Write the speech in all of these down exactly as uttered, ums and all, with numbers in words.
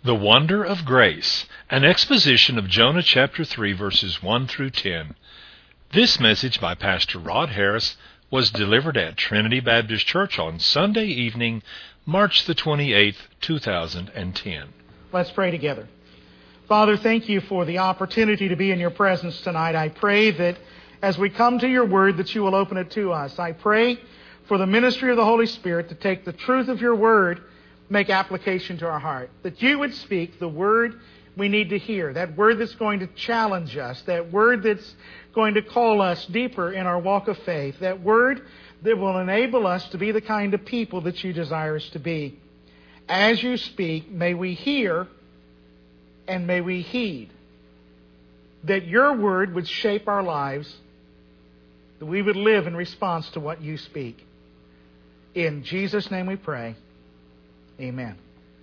The Wonder of Grace, an exposition of Jonah chapter three, verses one through ten. This message by Pastor Rod Harris was delivered at Trinity Baptist Church on Sunday evening, March the twenty-eighth, two thousand ten. Let's pray together. Father, thank you for the opportunity to be in your presence tonight. I pray that as we come to your word, that you will open it to us. I pray for the ministry of the Holy Spirit to take the truth of your word, make application to our heart. That you would speak the word we need to hear. That word that's going to challenge us. That word that's going to call us deeper in our walk of faith. That word that will enable us to be the kind of people that you desire us to be. As you speak, may we hear and may we heed. That your word would shape our lives. That we would live in response to what you speak. In Jesus' name we pray. Amen.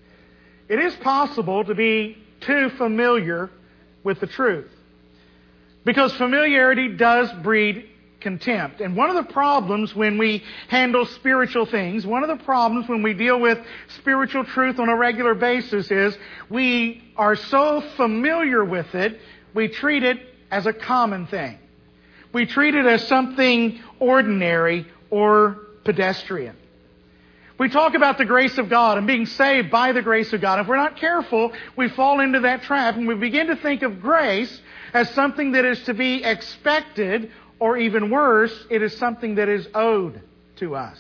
It is possible to be too familiar with the truth, because familiarity does breed contempt. And one of the problems when we handle spiritual things, one of the problems when we deal with spiritual truth on a regular basis is we are so familiar with it, we treat it as a common thing. We treat it as something ordinary or pedestrian. We talk about the grace of God and being saved by the grace of God. If we're not careful, we fall into that trap and we begin to think of grace as something that is to be expected, or even worse, it is something that is owed to us.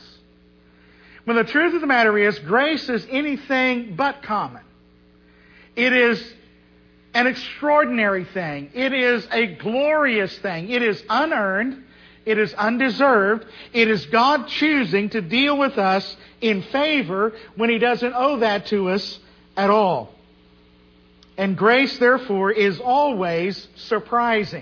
When the truth of the matter is, grace is anything but common. It is an extraordinary thing. It is a glorious thing. It is unearned. It is undeserved. It is God choosing to deal with us in favor when He doesn't owe that to us at all. And grace, therefore, is always surprising.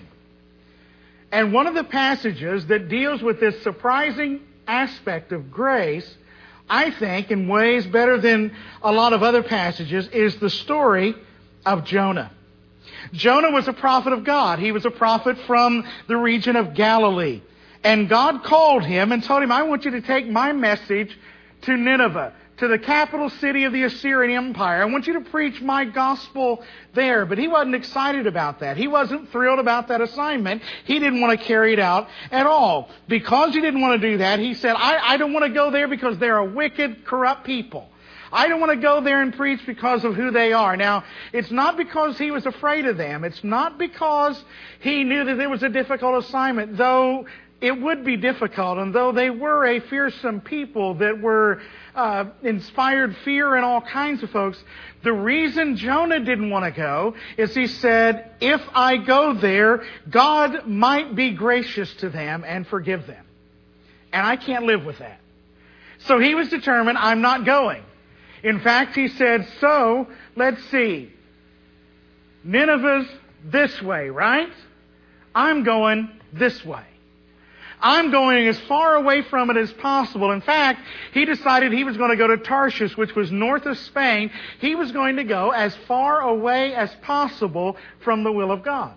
And one of the passages that deals with this surprising aspect of grace, I think, in ways better than a lot of other passages, is the story of Jonah. Jonah was a prophet of God. He was a prophet from the region of Galilee. And God called him and told him, I want you to take my message to Nineveh, to the capital city of the Assyrian Empire. I want you to preach my gospel there. But he wasn't excited about that. He wasn't thrilled about that assignment. He didn't want to carry it out at all. Because he didn't want to do that, he said, I, I don't want to go there because they're a wicked, corrupt people. I don't want to go there and preach because of who they are. Now, it's not because he was afraid of them. It's not because he knew that it was a difficult assignment, though it would be difficult. And though they were a fearsome people that were uh, inspired fear in all kinds of folks, the reason Jonah didn't want to go is he said, if I go there, God might be gracious to them and forgive them. And I can't live with that. So he was determined, I'm not going. In fact, he said, so, let's see. Nineveh's this way, right? I'm going this way. I'm going as far away from it as possible. In fact, he decided he was going to go to Tarshish, which was north of Spain. He was going to go as far away as possible from the will of God.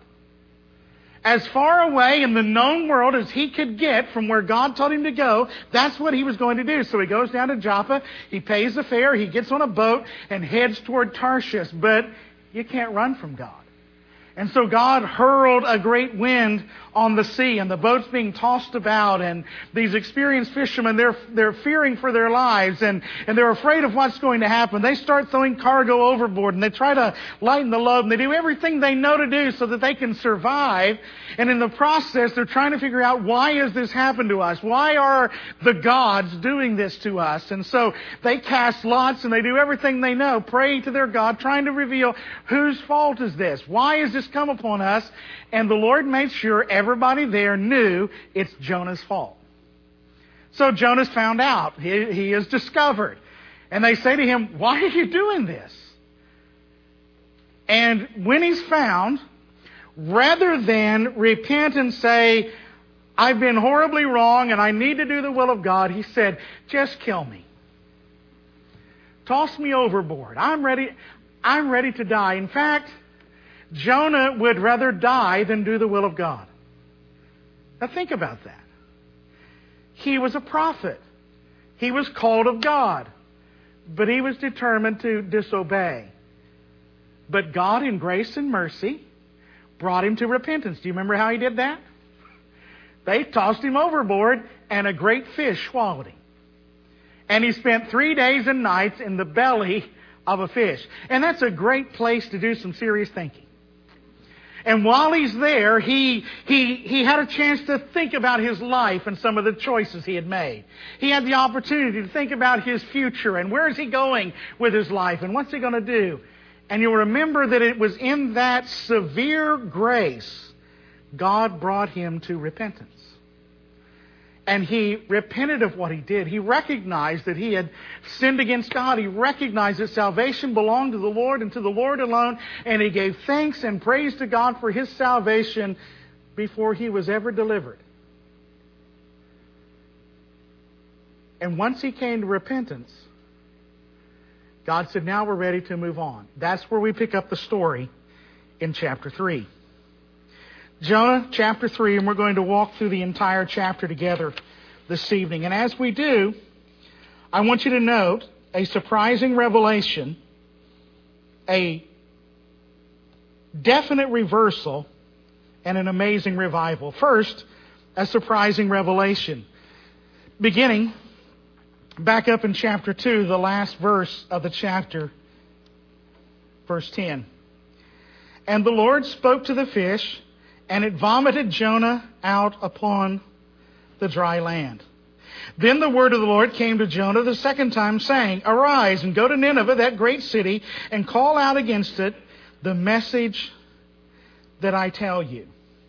As far away in the known world as he could get from where God told him to go, that's what he was going to do. So he goes down to Joppa, he pays the fare, he gets on a boat and heads toward Tarshish. But you can't run from God. And so God hurled a great wind on the sea, and the boat's being tossed about, and these experienced fishermen, they're they're fearing for their lives, and, and they're afraid of what's going to happen. They start throwing cargo overboard, and they try to lighten the load, and they do everything they know to do so that they can survive. And in the process, they're trying to figure out, why has this happened to us? Why are the gods doing this to us? And so they cast lots, and they do everything they know, praying to their God, trying to reveal, whose fault is this? Why has this come upon us? And the Lord made sure everybody there knew it's Jonah's fault. So Jonah's found out. He, he is discovered. And they say to him, why are you doing this? And when he's found, rather than repent and say, I've been horribly wrong and I need to do the will of God, he said, just kill me. Toss me overboard. I'm ready, I'm ready to die. In fact, Jonah would rather die than do the will of God. Now think about that. He was a prophet. He was called of God. But he was determined to disobey. But God in grace and mercy brought him to repentance. Do you remember how he did that? They tossed him overboard and a great fish swallowed him. And he spent three days and nights in the belly of a fish. And that's a great place to do some serious thinking. And while he's there, he, he, he had a chance to think about his life and some of the choices he had made. He had the opportunity to think about his future and where is he going with his life and what's he going to do. And you'll remember that it was in that severe grace God brought him to repentance. And he repented of what he did. He recognized that he had sinned against God. He recognized that salvation belonged to the Lord and to the Lord alone. And he gave thanks and praise to God for his salvation before he was ever delivered. And once he came to repentance, God said, now we're ready to move on. That's where we pick up the story in chapter three. Jonah chapter three, and we're going to walk through the entire chapter together this evening. And as we do, I want you to note a surprising revelation, a definite reversal, and an amazing revival. First, a surprising revelation. Beginning back up in chapter two, the last verse of the chapter, verse ten. And the Lord spoke to the fish, and it vomited Jonah out upon the dry land. Then the word of the Lord came to Jonah the second time, saying, Arise and go to Nineveh, that great city, and call out against it the message that I tell you.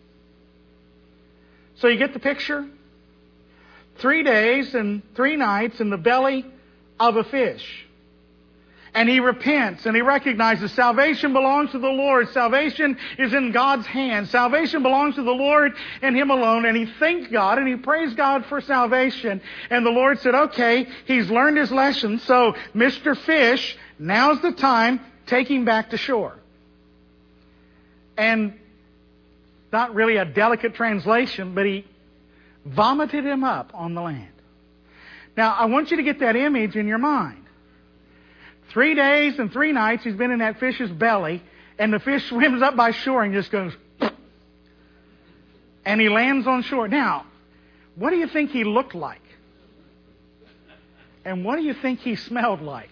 So you get the picture? Three days and three nights in the belly of a fish. And he repents and he recognizes salvation belongs to the Lord. Salvation is in God's hands. Salvation belongs to the Lord and Him alone. And he thanked God and he praised God for salvation. And the Lord said, okay, he's learned his lesson. So, Mister Fish, now's the time. Take him back to shore. And not really a delicate translation, but he vomited him up on the land. Now, I want you to get that image in your mind. Three days and three nights he's been in that fish's belly, and the fish swims up by shore and just goes, and he lands on shore. Now, what do you think he looked like? And what do you think he smelled like?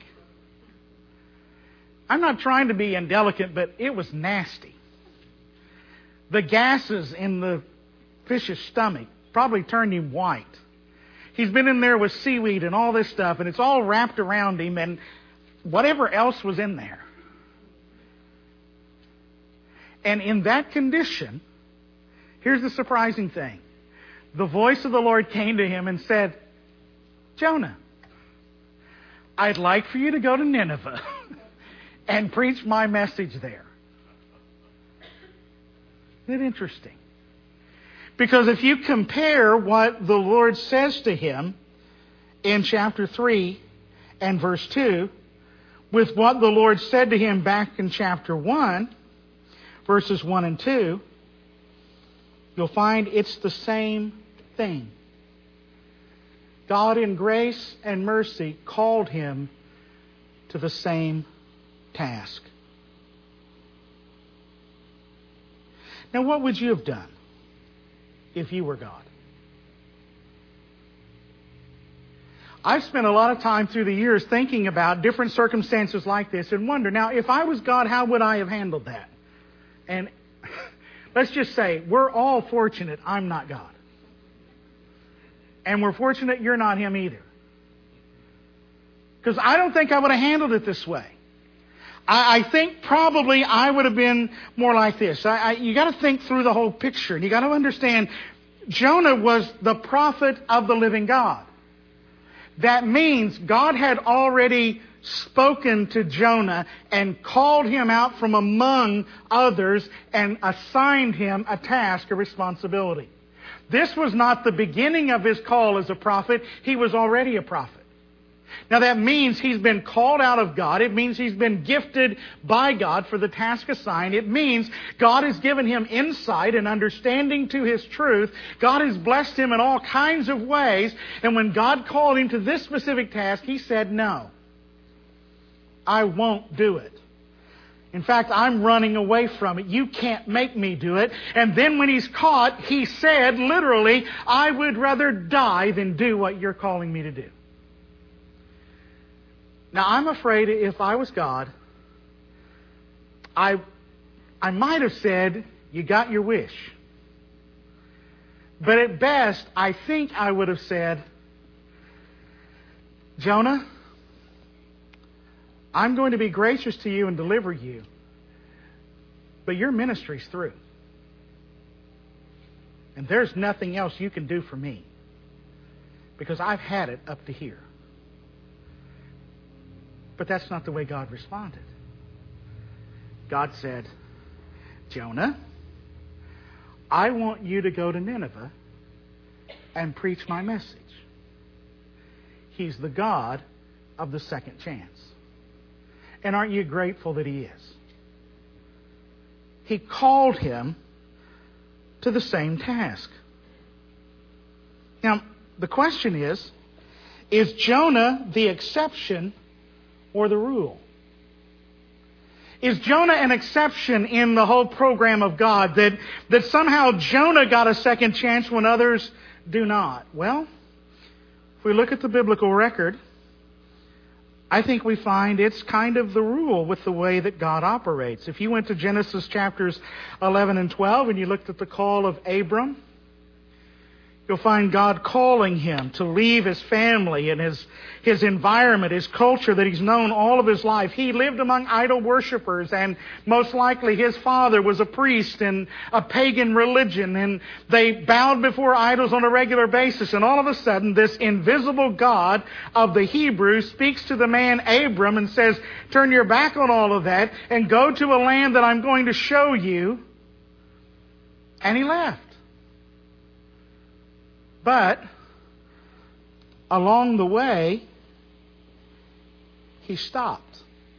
I'm not trying to be indelicate, but it was nasty. The gases in the fish's stomach probably turned him white. He's been in there with seaweed and all this stuff, and it's all wrapped around him, and whatever else was in there. And in that condition, here's the surprising thing. The voice of the Lord came to him and said, Jonah, I'd like for you to go to Nineveh and preach my message there. Isn't it interesting? Because if you compare what the Lord says to him in chapter three and verse two, with what the Lord said to him back in chapter one, verses one and two, you'll find it's the same thing. God in grace and mercy called him to the same task. Now, what would you have done if you were God? I've spent a lot of time through the years thinking about different circumstances like this and wonder, now, if I was God, how would I have handled that? And let's just say, we're all fortunate I'm not God. And we're fortunate you're not Him either. Because I don't think I would have handled it this way. I, I think probably I would have been more like this. I, I, you got to think through the whole picture. And you got to understand, Jonah was the prophet of the living God. That means God had already spoken to Jonah and called him out from among others and assigned him a task, a responsibility. This was not the beginning of his call as a prophet. He was already a prophet. Now that means he's been called out of God. It means he's been gifted by God for the task assigned. It means God has given him insight and understanding to His truth. God has blessed him in all kinds of ways. And when God called him to this specific task, he said, no, I won't do it. In fact, I'm running away from it. You can't make me do it. And then when he's caught, he said, literally, I would rather die than do what you're calling me to do. Now, I'm afraid if I was God, I, I might have said, you got your wish. But at best, I think I would have said, Jonah, I'm going to be gracious to you and deliver you, but your ministry's through. And there's nothing else you can do for me, because I've had it up to here. But that's not the way God responded. God said, Jonah, I want you to go to Nineveh and preach my message. He's the God of the second chance. And aren't you grateful that He is? He called him to the same task. Now, the question is, is Jonah the exception or the rule? Is Jonah an exception in the whole program of God, that, that somehow Jonah got a second chance when others do not? Well, if we look at the biblical record, I think we find it's kind of the rule with the way that God operates. If you went to Genesis chapters eleven and twelve and you looked at the call of Abram, you'll find God calling him to leave his family and his, his environment, his culture that he's known all of his life. He lived among idol worshippers, and most likely his father was a priest in a pagan religion, and they bowed before idols on a regular basis. And all of a sudden, this invisible God of the Hebrews speaks to the man Abram and says, turn your back on all of that and go to a land that I'm going to show you. And he left. But along the way, he stopped.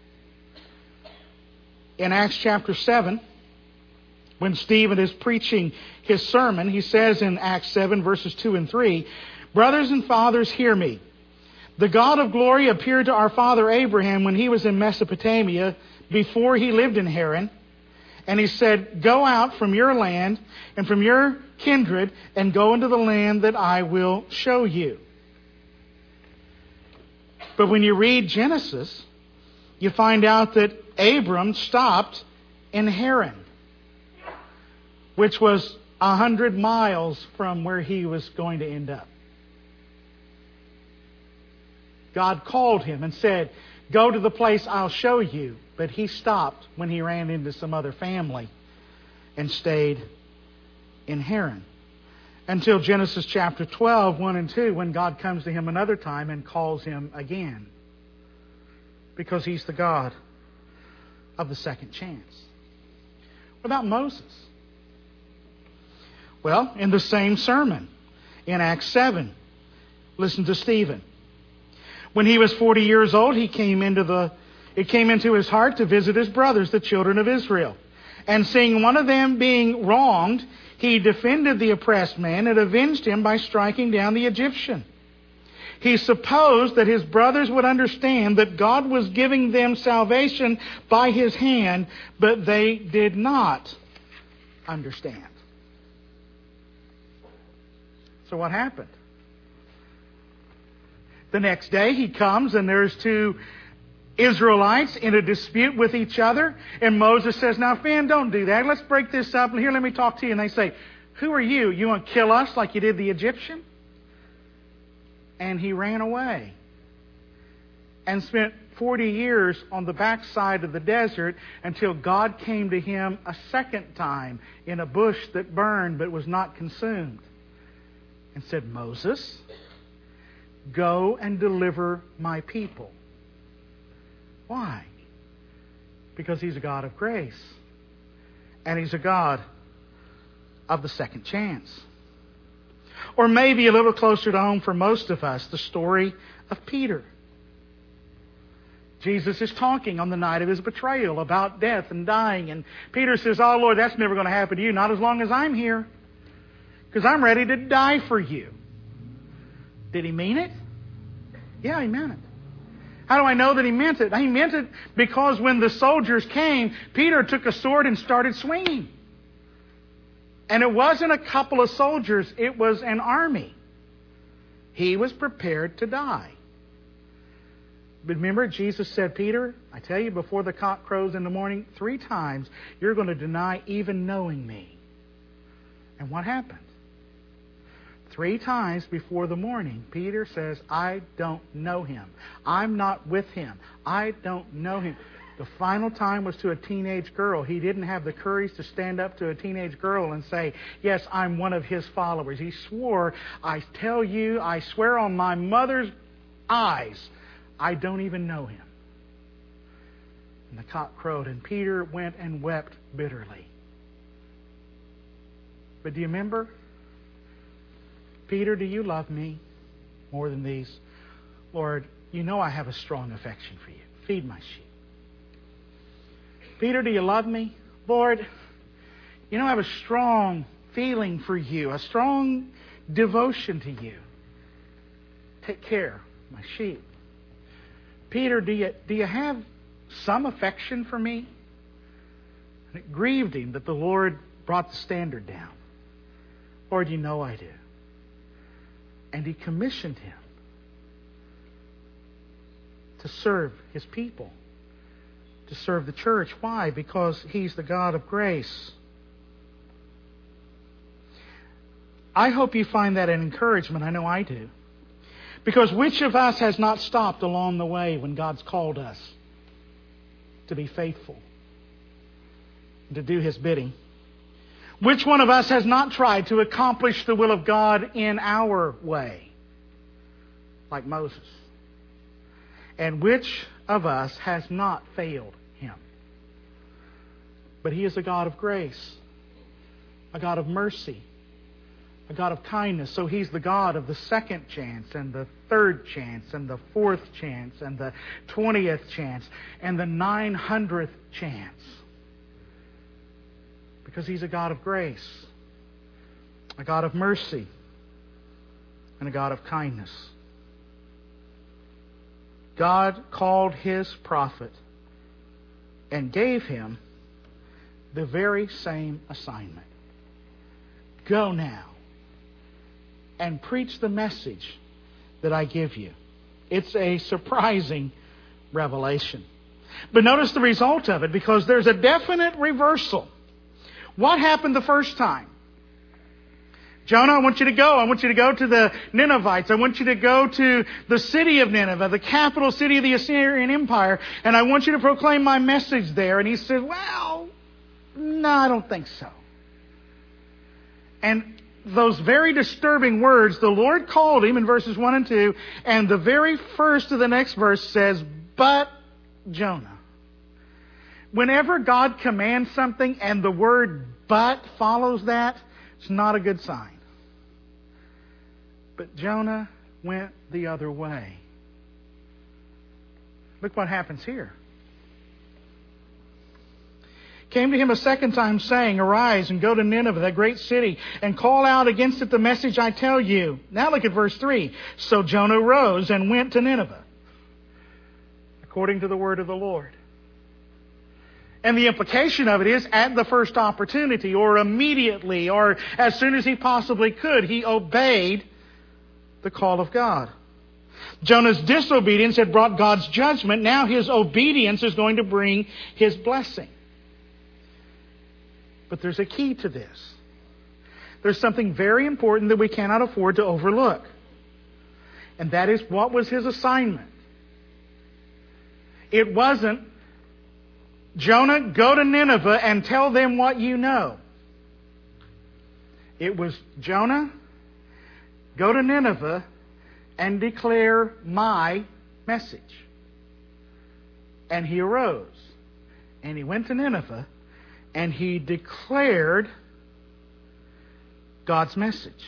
In Acts chapter seven, when Stephen is preaching his sermon, he says in Acts seven, verses two and three, brothers and fathers, hear me. The God of glory appeared to our father Abraham when he was in Mesopotamia, before he lived in Haran. And he said, go out from your land and from your kindred and go into the land that I will show you. But when you read Genesis, you find out that Abram stopped in Haran, which was a hundred miles from where he was going to end up. God called him and said, go to the place I'll show you. But he stopped when he ran into some other family and stayed in Haran. Until Genesis chapter twelve, one and two, when God comes to him another time and calls him again. Because He's the God of the second chance. What about Moses? Well, in the same sermon, in Acts seven, listen to Stephen. When he was forty years old, he came into the It came into his heart to visit his brothers, the children of Israel. And seeing one of them being wronged, he defended the oppressed man and avenged him by striking down the Egyptian. He supposed that his brothers would understand that God was giving them salvation by His hand, but they did not understand. So what happened? The next day he comes and there's two Israelites in a dispute with each other. And Moses says, now, Finn, don't do that. Let's break this up. And here, let me talk to you. And they say, who are you? You want to kill us like you did the Egyptian? And he ran away and spent forty years on the backside of the desert until God came to him a second time in a bush that burned but was not consumed and said, Moses, go and deliver my people. Why? Because He's a God of grace. And He's a God of the second chance. Or maybe a little closer to home for most of us, the story of Peter. Jesus is talking on the night of His betrayal about death and dying. And Peter says, oh Lord, that's never going to happen to you. Not as long as I'm here. Because I'm ready to die for you. Did he mean it? Yeah, he meant it. How do I know that he meant it? He meant it because when the soldiers came, Peter took a sword and started swinging. And it wasn't a couple of soldiers, it was an army. He was prepared to die. But remember, Jesus said, Peter, I tell you, before the cock crows in the morning, three times you're going to deny even knowing me. And what happened? Three times before the morning, Peter says, I don't know him. I'm not with him. I don't know him. The final time was to a teenage girl. He didn't have the courage to stand up to a teenage girl and say, yes, I'm one of his followers. He swore, I tell you, I swear on my mother's eyes, I don't even know him. And the cock crowed, and Peter went and wept bitterly. But do you remember? Peter, do you love me more than these? Lord, you know I have a strong affection for you. Feed my sheep. Peter, do you love me? Lord, you know I have a strong feeling for you, a strong devotion to you. Take care of my sheep. Peter, do you, do you have some affection for me? And it grieved him that the Lord brought the standard down. Lord, you know I do. And He commissioned him to serve His people, to serve the church. Why? Because He's the God of grace. I hope you find that an encouragement. I know I do. Because which of us has not stopped along the way when God's called us to be faithful, to do His bidding? Which one of us has not tried to accomplish the will of God in our way, like Moses? And which of us has not failed Him? But He is a God of grace, a God of mercy, a God of kindness. So He's the God of the second chance and the third chance and the fourth chance and the twentieth chance and the nine hundredth chance. Because He's a God of grace, a God of mercy, and a God of kindness. God called His prophet and gave him the very same assignment. Go now and preach the message that I give you. It's a surprising revelation. But notice the result of it, because there's a definite reversal. What happened the first time? Jonah, I want you to go. I want you to go to the Ninevites. I want you to go to the city of Nineveh, the capital city of the Assyrian Empire, and I want you to proclaim my message there. And he said, well, no, I don't think so. And those very disturbing words, the Lord called him in verses one and two, and the very first of the next verse says, but Jonah. Whenever God commands something and the word but follows that, it's not a good sign. But Jonah went the other way. Look what happens here. Came to him a second time, saying, arise and go to Nineveh, that great city, and call out against it the message I tell you. Now look at verse three. So Jonah rose and went to Nineveh, according to the word of the Lord. And the implication of it is, at the first opportunity, or immediately, or as soon as he possibly could, he obeyed the call of God. Jonah's disobedience had brought God's judgment. Now his obedience is going to bring His blessing. But there's a key to this. There's something very important that we cannot afford to overlook. And that is, what was his assignment? It wasn't, Jonah, go to Nineveh and tell them what you know. It was, Jonah, go to Nineveh and declare my message. And he arose and he went to Nineveh and he declared God's message.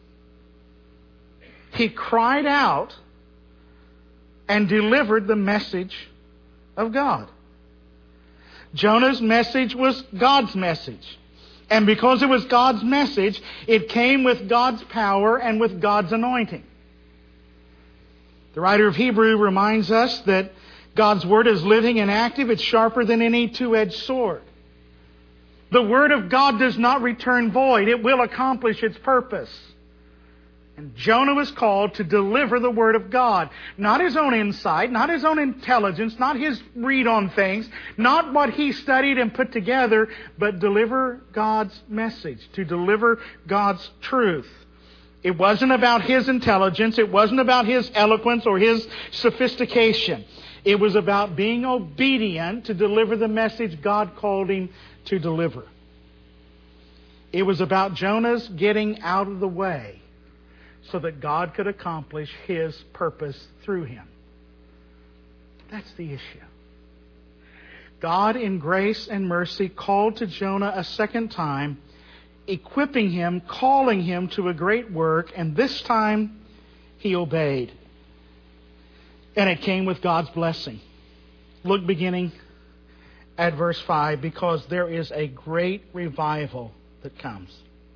He cried out and delivered the message of God. Jonah's message was God's message. And because it was God's message, it came with God's power and with God's anointing. The writer of Hebrew reminds us that God's Word is living and active. It's sharper than any two-edged sword. The Word of God does not return void. It will accomplish its purpose. And Jonah was called to deliver the Word of God. Not his own insight, not his own intelligence, not his read on things, not what he studied and put together, but deliver God's message, to deliver God's truth. It wasn't about his intelligence. It wasn't about his eloquence or his sophistication. It was about being obedient to deliver the message God called him to deliver. It was about Jonah's getting out of the way so that God could accomplish His purpose through him. That's the issue. God, in grace and mercy, called to Jonah a second time, equipping him, calling him to a great work, and this time he obeyed. And it came with God's blessing. Look beginning at verse five, because there is a great revival that comes.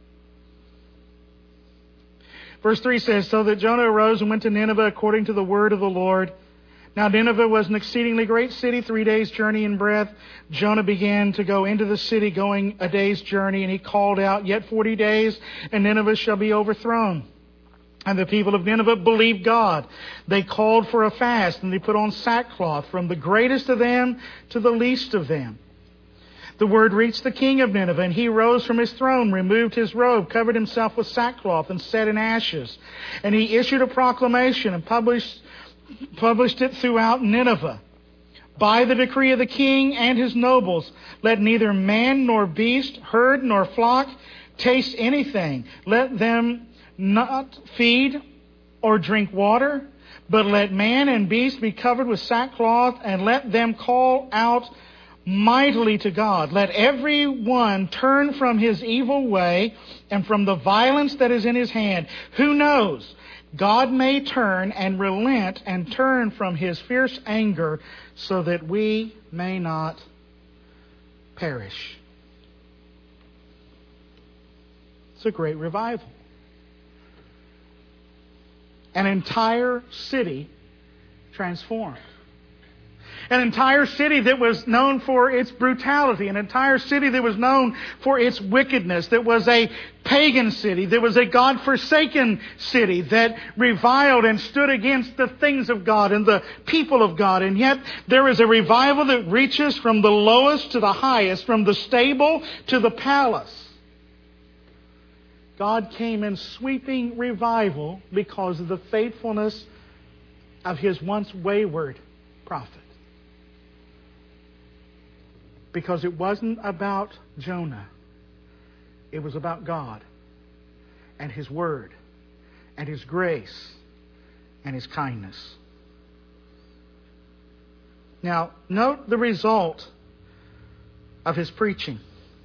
Verse three says, So that Jonah arose and went to Nineveh according to the word of the Lord. Now Nineveh was an exceedingly great city, three days' journey in breadth. Jonah began to go into the city, going a day's journey, and he called out, Yet forty days, and Nineveh shall be overthrown. And the people of Nineveh believed God. They called for a fast, and they put on sackcloth, from the greatest of them to the least of them. The word reached the king of Nineveh, and he rose from his throne, removed his robe, covered himself with sackcloth, and sat in ashes. And he issued a proclamation and published, published it throughout Nineveh. By the decree of the king and his nobles, let neither man nor beast, herd nor flock taste anything. Let them not feed or drink water, but let man and beast be covered with sackcloth, and let them call out mightily to God. Let every one turn from his evil way and from the violence that is in his hand. Who knows? God may turn and relent and turn from His fierce anger, so that we may not perish. It's a great revival. An entire city transformed. An entire city that was known for its brutality. An entire city that was known for its wickedness. That was a pagan city. That was a God-forsaken city that reviled and stood against the things of God and the people of God. And yet there is a revival that reaches from the lowest to the highest, from the stable to the palace. God came in sweeping revival because of the faithfulness of His once wayward prophet. Because it wasn't about Jonah. It was about God and His Word and His grace and His kindness. Now, note the result of his preaching.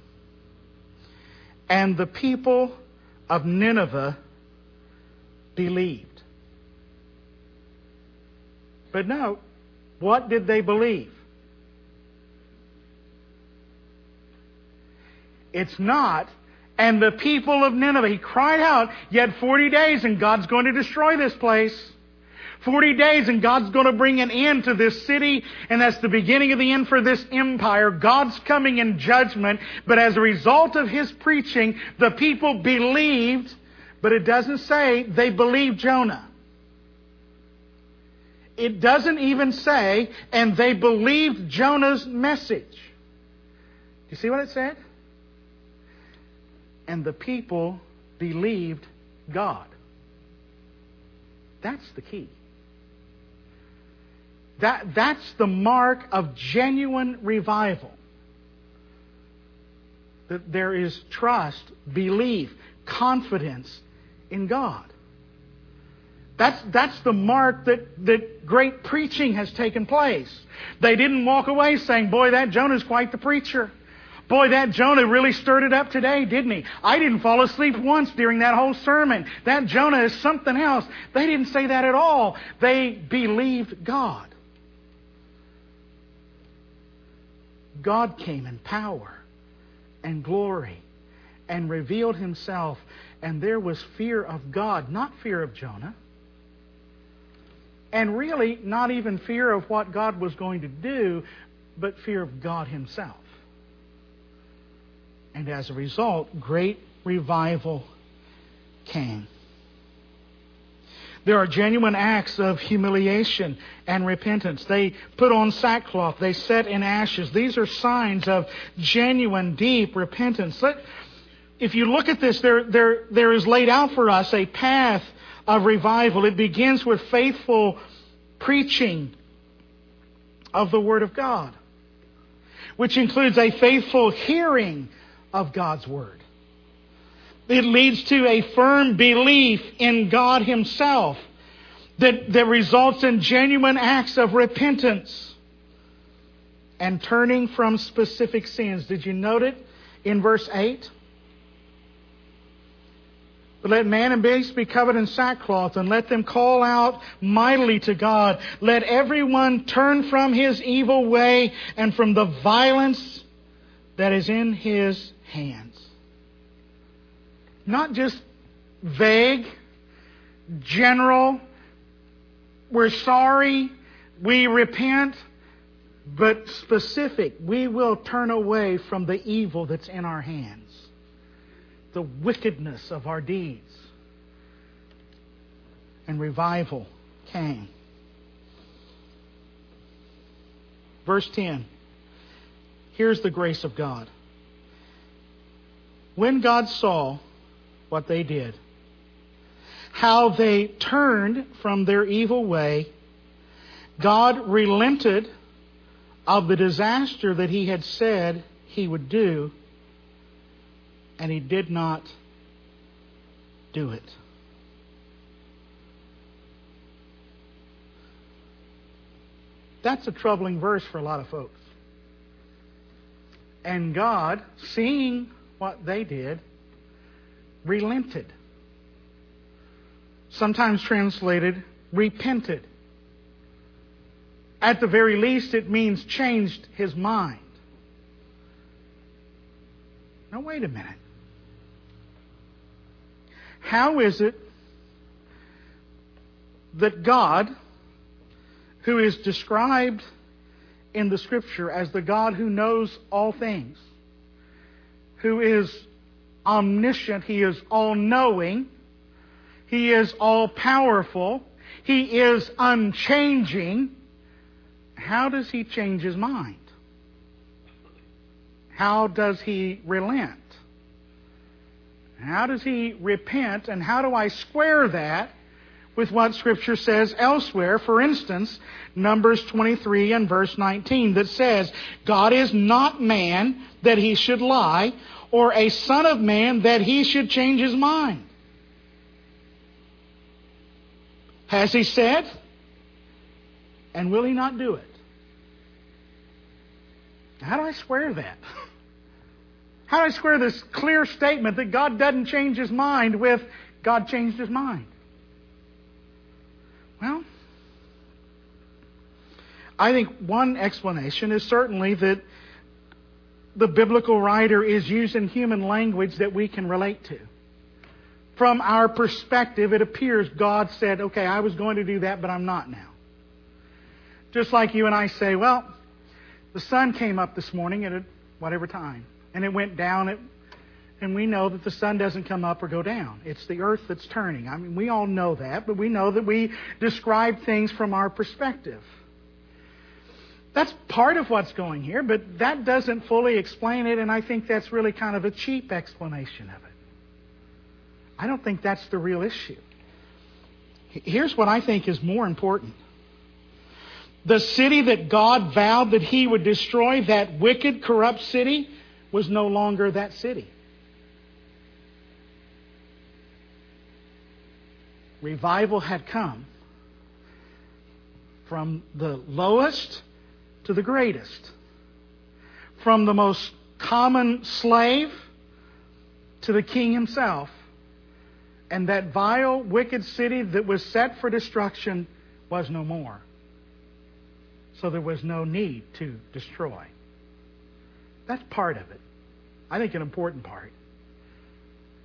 And the people of Nineveh believed. But note, what did they believe? It's not, and the people of Nineveh, he cried out, yet forty days and God's going to destroy this place. forty days and God's going to bring an end to this city, and that's the beginning of the end for this empire. God's coming in judgment, but as a result of His preaching, the people believed, but it doesn't say they believed Jonah. It doesn't even say, and they believed Jonah's message. You see what it said? And the people believed God. That's the key. That, that's the mark of genuine revival. That there is trust, belief, confidence in God. That's, that's the mark that, that great preaching has taken place. They didn't walk away saying, boy, that Jonah's quite the preacher. Boy, that Jonah really stirred it up today, didn't he? I didn't fall asleep once during that whole sermon. That Jonah is something else. They didn't say that at all. They believed God. God came in power and glory and revealed Himself. And there was fear of God, not fear of Jonah. And really, not even fear of what God was going to do, but fear of God Himself. And as a result, great revival came. There are genuine acts of humiliation and repentance. They put on sackcloth. They sat in ashes. These are signs of genuine, deep repentance. Let, if you look at this, there, there, there is laid out for us a path of revival. It begins with faithful preaching of the Word of God, which includes a faithful hearing of God's Word. It leads to a firm belief in God Himself that, that results in genuine acts of repentance and turning from specific sins. Did you note it in verse eight? But let man and beast be covered in sackcloth, and let them call out mightily to God. Let everyone turn from his evil way and from the violence that is in his hands. Not just vague, general, we're sorry, we repent, but specific, we will turn away from the evil that's in our hands, the wickedness of our deeds. And revival came. Verse ten. Here's the grace of God. When God saw what they did, how they turned from their evil way, God relented of the disaster that He had said He would do, and He did not do it. That's a troubling verse for a lot of folks. And God, seeing what they did, relented. Sometimes translated, repented. At the very least, it means changed His mind. Now, wait a minute. How is it that God, who is described in the Scripture as the God who knows all things, who is omniscient, He is all-knowing, He is all-powerful, He is unchanging, how does He change His mind? How does He relent? How does He repent? And how do I square that with what Scripture says elsewhere? For instance, Numbers twenty-three and verse nineteen that says, God is not man that He should lie, or a son of man that He should change His mind. Has He said? And will He not do it? How do I square that? How do I square this clear statement that God doesn't change His mind with God changed His mind? Well, I think one explanation is certainly that the biblical writer is using human language that we can relate to. From our perspective, it appears God said, okay, I was going to do that, but I'm not now. Just like you and I say, well, the sun came up this morning at whatever time, and it went down, it, and we know that the sun doesn't come up or go down. It's the earth that's turning. I mean, we all know that, but we know that we describe things from our perspective. That's part of what's going here, but that doesn't fully explain it, and I think that's really kind of a cheap explanation of it. I don't think that's the real issue. Here's what I think is more important. The city that God vowed that He would destroy, that wicked, corrupt city, was no longer that city. Revival had come from the lowest to the greatest. From the most common slave to the king himself. And that vile, wicked city that was set for destruction was no more. So there was no need to destroy. That's part of it. I think an important part.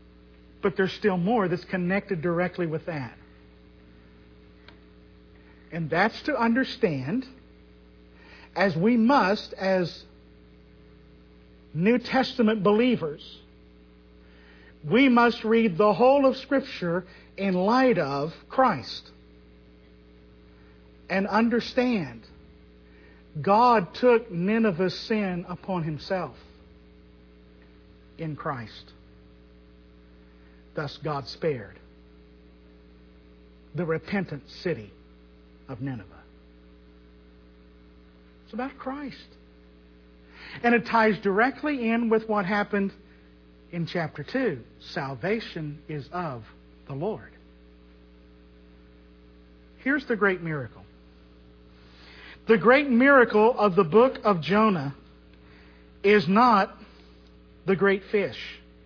But there's still more that's connected directly with that. And that's to understand, as we must as New Testament believers, we must read the whole of Scripture in light of Christ. And understand, God took Nineveh's sin upon Himself in Christ. Thus God spared the repentant city of Nineveh. It's about Christ. And it ties directly in with what happened in chapter two. Salvation is of the Lord. Here's the great miracle. The great miracle of the book of Jonah is not the great fish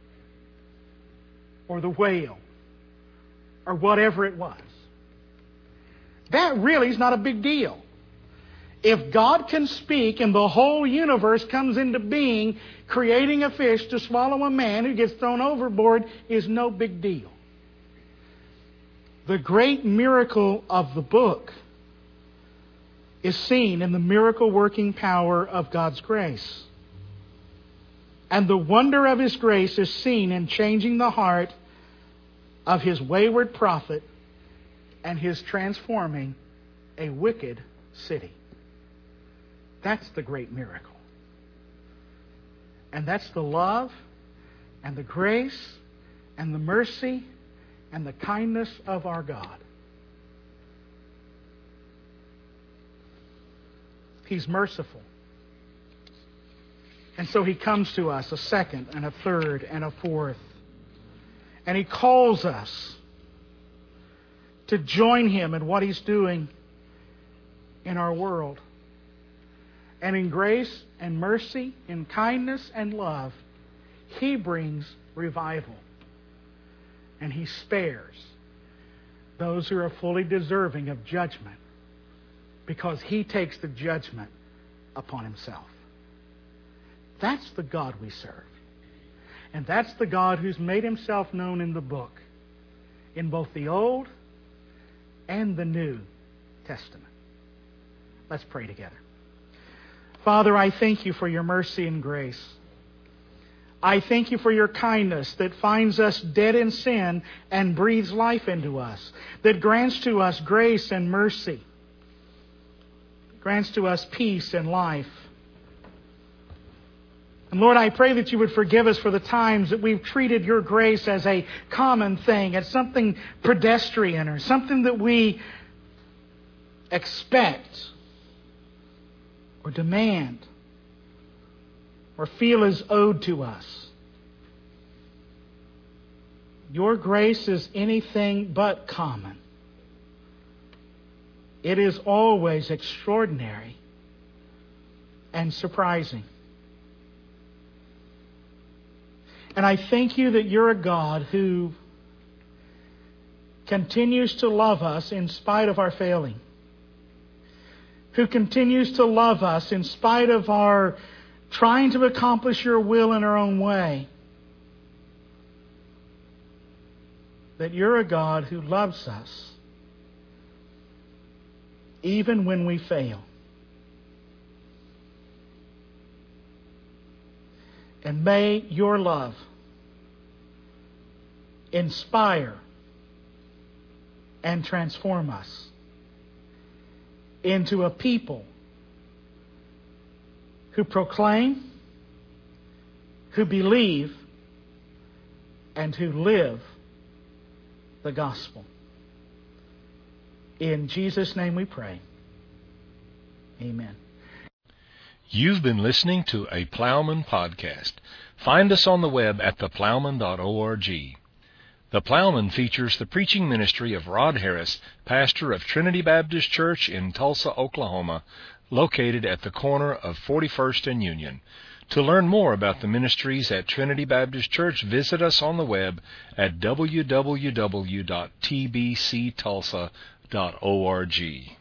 or the whale or whatever it was. That really is not a big deal. If God can speak and the whole universe comes into being, creating a fish to swallow a man who gets thrown overboard is no big deal. The great miracle of the book is seen in the miracle-working power of God's grace. And the wonder of His grace is seen in changing the heart of His wayward prophet and His transforming a wicked city. That's the great miracle. And that's the love and the grace and the mercy and the kindness of our God. He's merciful. And so He comes to us a second and a third and a fourth. And He calls us to join Him in what He's doing in our world. And in grace and mercy, in kindness and love, He brings revival. And He spares those who are fully deserving of judgment, because He takes the judgment upon Himself. That's the God we serve. And that's the God who's made Himself known in the book, in both the Old and the New Testament. Let's pray together. Father, I thank You for Your mercy and grace. I thank You for Your kindness that finds us dead in sin and breathes life into us, that grants to us grace and mercy, grants to us peace and life. And Lord, I pray that You would forgive us for the times that we've treated Your grace as a common thing, as something pedestrian or something that we expect or demand or feel is owed to us. Your grace is anything but common. It is always extraordinary and surprising. And I thank You that You're a God who continues to love us in spite of our failing, who continues to love us in spite of our trying to accomplish Your will in our own way. That You're a God who loves us even when we fail. And may Your love inspire and transform us into a people who proclaim, who believe, and who live the gospel. In Jesus' name we pray. Amen. You've been listening to a Plowman podcast. Find us on the web at the plowman dot org. The Plowman features the preaching ministry of Rod Harris, pastor of Trinity Baptist Church in Tulsa, Oklahoma, located at the corner of forty-first and Union. To learn more about the ministries at Trinity Baptist Church, visit us on the web at w w w dot t b c tulsa dot org.